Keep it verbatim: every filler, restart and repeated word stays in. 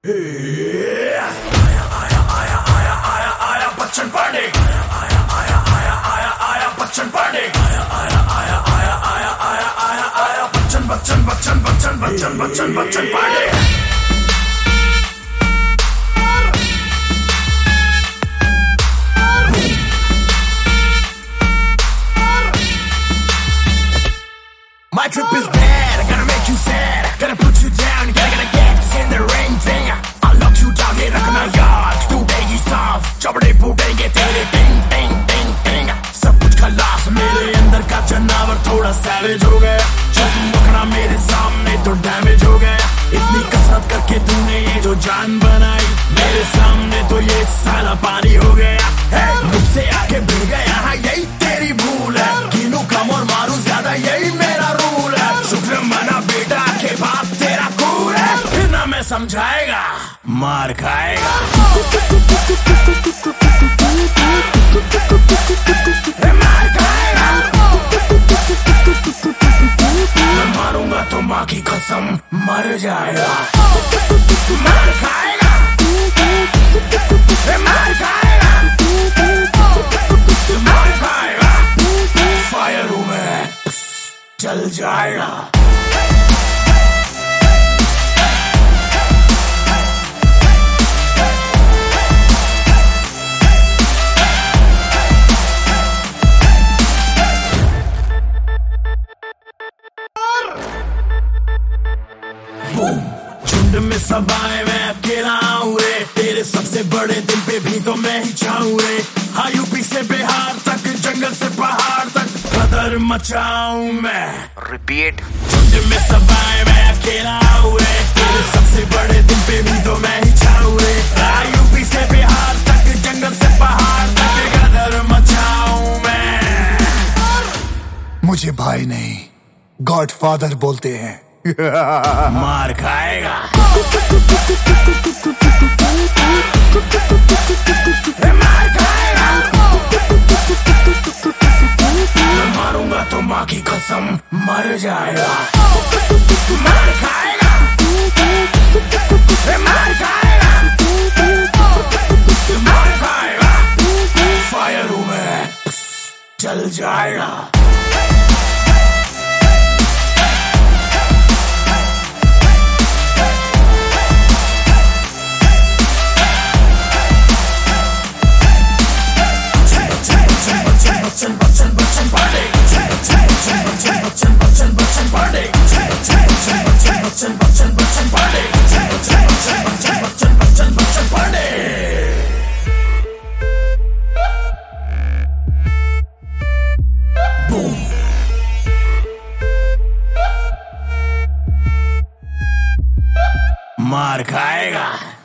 आया आया आया आया आया आया बच्चन पार्टी आया आया आया आया आया आया बच्चन पार्टी आया आया आया आया आया आया आया आया Bachchan Bachchan Bachchan Bachchan Bachchan Bachchan Bachchan party. My trip is bad, I gotta make you sad, gotta put you down, gotta gotta get this in the ring thing. I'll lock you down, ये रखना याद, टूटेगी सांस, चपड़े फूटेंगे तेरे टिंग टिंग टिंग टिंग। सब कुछ खलास, मेरे अंदर का जनावर थोड़ा सैवेज हो गया, जब तुम पकड़ा मेरे सामने तो डैमेज हो गया। इतनी कसरत करके तूने ये जो जान बनाई, मेरे सामने तो ये साला पानी हो गया। मुझसे आके भिड़ गया, हाँ यही तेरी भूल है, गिनू कम और मारू ज्यादा यही मेरा रूल है। शुक्र मना बेटा के बाप तेरा कूल है, फिर ना मैं समझाएगा मार खाएगा। मार खाएगा, मैं मारूंगा तो माँ की कसम मर जाएगा। मार खाएगा, मार खाएगा, मार खाएगा, फायर हूँ मैं, चल जाएगा। झुंड में सब आए मैं अकेला हूँ रे, तेरे सबसे बड़े दिल पे भी तो मैं ही चाहूँ रे। हाँ यूपी से बिहार तक, जंगल से पहाड़ तक कदर मचाऊं मैं। रिपीट। झुंड में सब आए मैं अकेला हूँ रे, तेरे सबसे बड़े दिल पे भी तो मैं ही चाहूँ रे। हाँ यूपी से बिहार तक, जंगल से पहाड़ तक कदर मचाऊं मैं। मुझे भाई नहीं गॉड फादर बोलते हैं। मार खाएगा, मार खाएगा, मैं मारूंगा तो माँ की कसम मर जाएगा। मार खाएगा, मार खाएगा, मार खाएगा, फायर हूँ मैं, चल जाएगा। Bachchan Bachchan Bachchan party, Bachchan Bachchan Bachchan Bachchan Bachchan party, Bachchan Bachchan Bachchan Bachchan Bachchan party, Bachchan Bachchan Bachchan Bachchan Bachchan Bachchan party. Boom, मार खाएगा।